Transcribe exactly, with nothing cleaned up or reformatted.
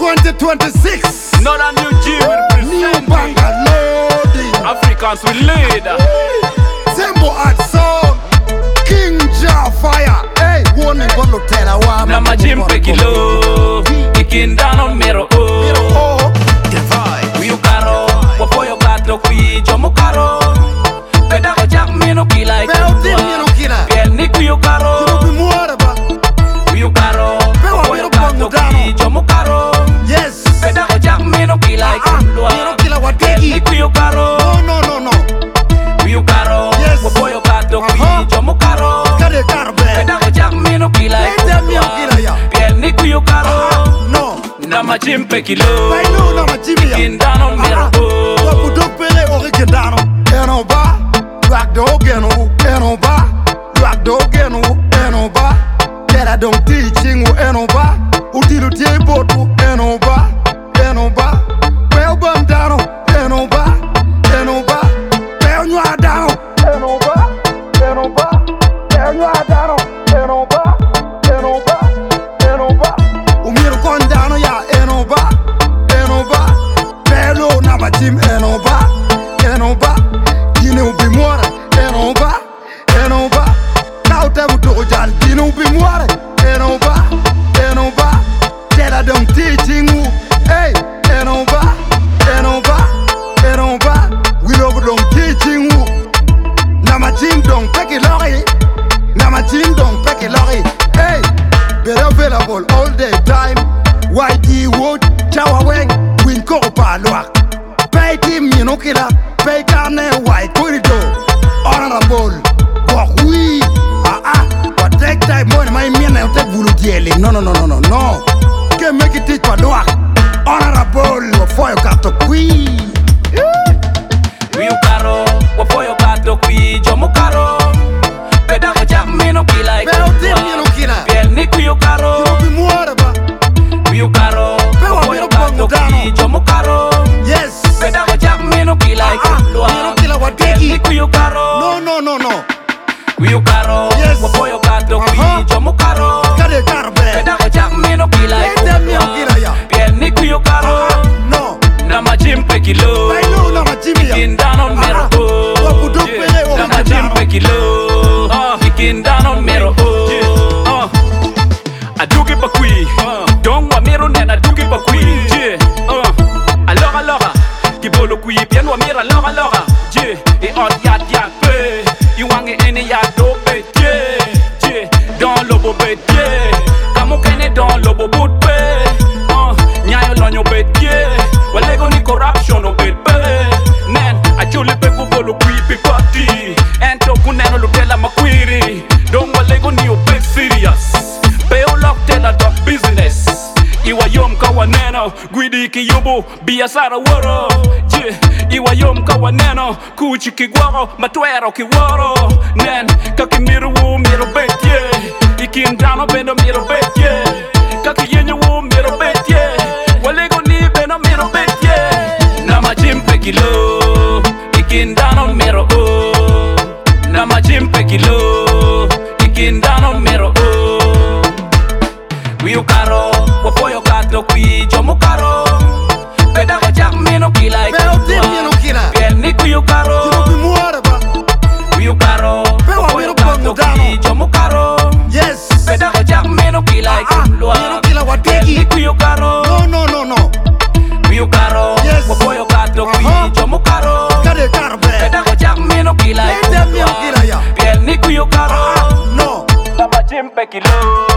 twenty twenty-six. Not a new G with New presenting. banger loading. Africans will lead. Sembo at song. King Jah Fire. Hey, warning bolo tera wa. Na majimpe kilo. Ikindano mero Miro o. oh. Kuyu karo. Wapoyo kato kui jomo karo. Peda ko jak mino kila Beo dim mino kila. Piel ni kuyu karo. Tubi muara ba. Kuyu karo. Pewa Wapoyo mino kato pangudano. kui jomo karo. Yes. Peda ko jak mino kila Ah, mino kila wategi. Ni kuyu karo. No, no, no, no. Kuyu karo. Yes. Wapoyo kato kui Aha. jomo karo. Kade karbe. Peda ko jak mino kila Peda mino kila ya. Piel ni kuyu karo. No. Na majimpe kilo. Baino na majimi ya. Ikindano mero o. Wapudok pele originano. Eno ba. Rock the ogeno. Eno ba. Rock the ogeno. Eno ba. Kera don't teaching u eno ba. Utilu tie botu. Eno ba. Eno ba. Well bam dano. Eno ba. Eno ba. Well nywa dano. Eno ba. Eno ba. Well nywa dano. Eno ba. Eno ba. Eno ba. Umiru kondano ya eno ba. Eno ba. Pelo na majim eno ba. Eno ba. Dine ubi muare. Eno ba. Eno ba. Now tebu to ujal. Dine ubi muare. Eno ba. Eno ba. Tera don't teaching u. Hey. Eno ba. Eno ba. Eno ba. We love don't teaching u. Na majim don't peki lori. Na majim don't peki lori. Hey. Better available all the time. Y D Wood, Chawa Weng, Win Kopa Luak. Pay team, you know, killer. Pay carne, white corridor. Honorable. Walk we. Ah ah. But take time, money, my men, I'll take Bulu Dieli. No, no, no, no, no, no. Can make it teach for Luak. Honorable. For your cat to queen. Kuyu karo. Wapoyo kato kui jomo karo. Peda ko jak mino kila Beo dim, you know, killer. Piel ni kuyu karo. You be more ba. Kuyu karo. Pewa Wapoyo mino kato kui pangudano. jomo karo. Yes. Peda ko jak mino kila Ah, ah, mino kila wategi. Piel ni kuyu karo. No, no, no, no. Kuyu karo. Yes. Wapoyo kato kui Aha. jomo karo. Kade karbe. Peda ko jak mino kila Peda mino kila ya. Piel ni kuyu karo. No. Na majimpe kilo. Baino na majimi ya. Ikindano mero o. Wapudok pele Na originano. majimpe kilo. Ikindano mero o. Adugi pa kui. Dong wa mero nena adugi pa kui. Alora alora. Kibolo kui piano wa mera lora lora. E on yat yat pe. Iwange ene ya do pe. Dans le bobo pe. Kamo kene dans le bobo pe. Nyayo lonyo pe. Walego ni corruption o pe. Nen achole pe kubolo kui pe party. Ento kuneno lutela makwiri. Don't walego ni o pe serious. Pe o lock tela dog business. Iwa yom kawa neno Gwidi ki yobo biasara woro Je Iwa yom kawa neno Kuchi ki gwaro Matwero ki woro Nen Kaki miru wu miru betje Iki ndano beno miru betje Kaki yenye wu miru betje Walego ni beno miru betje Na majimpe kilo Iki ndano miru o Na majimpe kilo Iki ndano miru o Kuyu karo, wapoyo kato kui jomo karo. Peda ko jak mino kila Beo dim, you know, killer. Piel ni kuyu karo. You be more ba. Kuyu karo, Pewa wapoyo mino kato pangudano. kui jomo karo. Yes. Peda ko jak mino kila Ah, ah, mino kila wategi. Piel ni kuyu karo. No, no, no, no. Kuyu karo, Yes. wapoyo kato kui Aha. jomo karo. Kade karbe. Peda ko jak mino kila Peda mino kila ya. Piel ni kuyu karo. No. Na majimpe kilo.